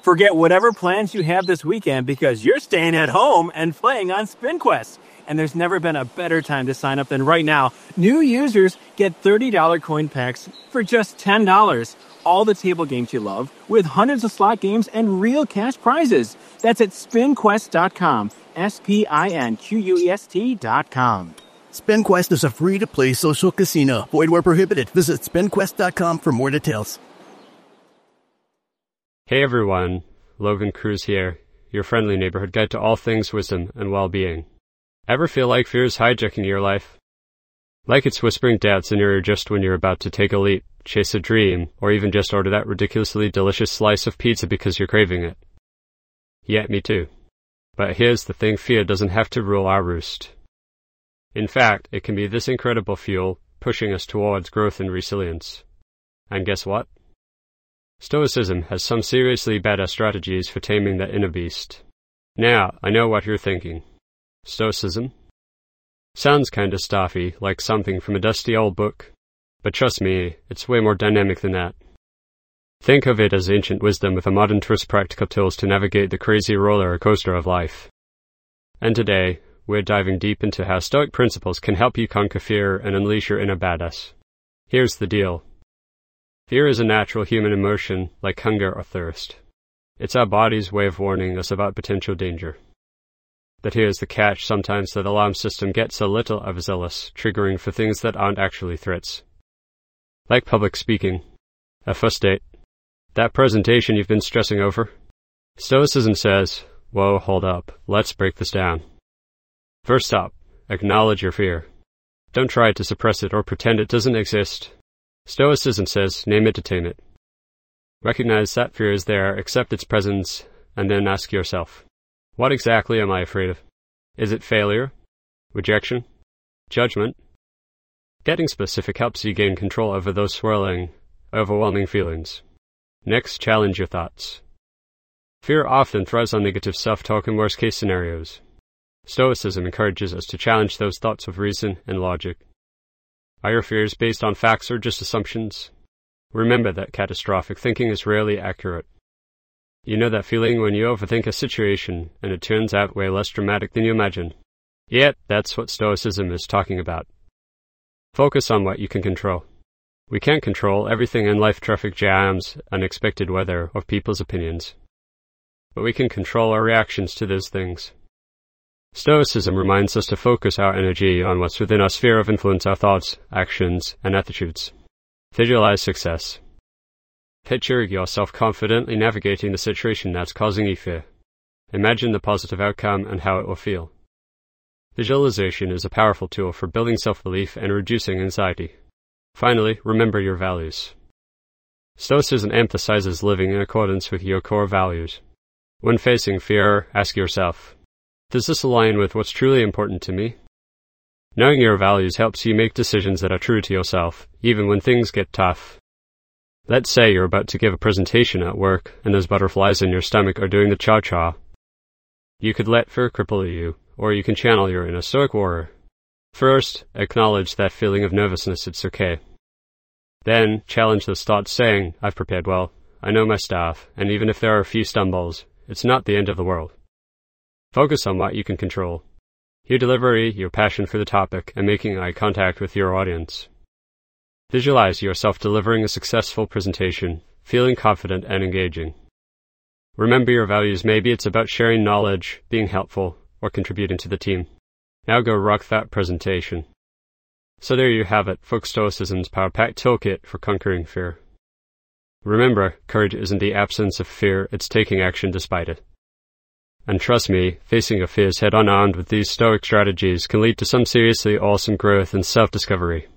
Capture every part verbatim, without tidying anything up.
Forget whatever plans you have this weekend because you're staying at home and playing on SpinQuest. And there's never been a better time to sign up than right now. New users get thirty dollars coin packs for just ten dollars. All the table games you love with hundreds of slot games and real cash prizes. That's at spin quest dot com. S P I N Q U E S T dot com. SpinQuest is a free-to-play social casino. Void where prohibited. Visit spin quest dot com for more details. Hey everyone, Logan Cruz here, your friendly neighborhood guide to all things wisdom and well-being. Ever feel like fear is hijacking your life? Like it's whispering doubts in your ear just when you're about to take a leap, chase a dream, or even just order that ridiculously delicious slice of pizza because you're craving it? Yeah, me too. But here's the thing, fear doesn't have to rule our roost. In fact, it can be this incredible fuel pushing us towards growth and resilience. And guess what? Stoicism has some seriously badass strategies for taming that inner beast. Now, I know what you're thinking. Stoicism? Sounds kinda stuffy, like something from a dusty old book. But trust me, it's way more dynamic than that. Think of it as ancient wisdom with a modern twist, practical tools to navigate the crazy roller coaster of life. And today, we're diving deep into how Stoic principles can help you conquer fear and unleash your inner badass. Here's the deal. Fear is a natural human emotion, like hunger or thirst. It's our body's way of warning us about potential danger. But here's the catch, sometimes that alarm system gets a little overzealous, triggering for things that aren't actually threats. Like public speaking, a first date, that presentation you've been stressing over. Stoicism says, whoa, hold up, let's break this down. First up, acknowledge your fear. Don't try to suppress it or pretend it doesn't exist. Stoicism says, name it to tame it. Recognize that fear is there, accept its presence, and then ask yourself, what exactly am I afraid of? Is it failure? Rejection? Judgment? Getting specific helps you gain control over those swirling, overwhelming feelings. Next, challenge your thoughts. Fear often thrives on negative self-talk and worst-case scenarios. Stoicism encourages us to challenge those thoughts with reason and logic. Are your fears based on facts or just assumptions? Remember that catastrophic thinking is rarely accurate. You know that feeling when you overthink a situation and it turns out way less dramatic than you imagined? Yet, that's what Stoicism is talking about. Focus on what you can control. We can't control everything in life: traffic jams, unexpected weather, or people's opinions. But we can control our reactions to those things. Stoicism reminds us to focus our energy on what's within our sphere of influence, our thoughts, actions, and attitudes. Visualize success. Picture yourself confidently navigating the situation that's causing you fear. Imagine the positive outcome and how it will feel. Visualization is a powerful tool for building self-belief and reducing anxiety. Finally, remember your values. Stoicism emphasizes living in accordance with your core values. When facing fear, ask yourself, does this align with what's truly important to me? Knowing your values helps you make decisions that are true to yourself, even when things get tough. Let's say you're about to give a presentation at work and those butterflies in your stomach are doing the cha-cha. You could let fear cripple you, or you can channel your inner Stoic warrior. First, acknowledge that feeling of nervousness, it's okay. Then, challenge those thoughts saying, I've prepared well, I know my stuff, and even if there are a few stumbles, it's not the end of the world. Focus on what you can control. Your delivery, your passion for the topic, and making eye contact with your audience. Visualize yourself delivering a successful presentation, feeling confident and engaging. Remember your values. Maybe it's about sharing knowledge, being helpful, or contributing to the team. Now go rock that presentation. So there you have it, Folk Stoicism's power-packed toolkit for conquering fear. Remember, courage isn't the absence of fear, it's taking action despite it. And trust me, facing your fears head-on armed with these Stoic strategies can lead to some seriously awesome growth and self-discovery.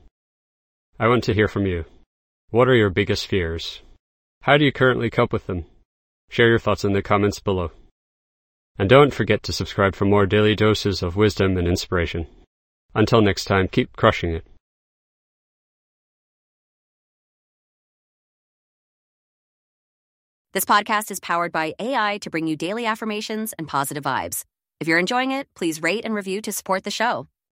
I want to hear from you. What are your biggest fears? How do you currently cope with them? Share your thoughts in the comments below. And don't forget to subscribe for more daily doses of wisdom and inspiration. Until next time, keep crushing it. This podcast is powered by A I to bring you daily affirmations and positive vibes. If you're enjoying it, please rate and review to support the show.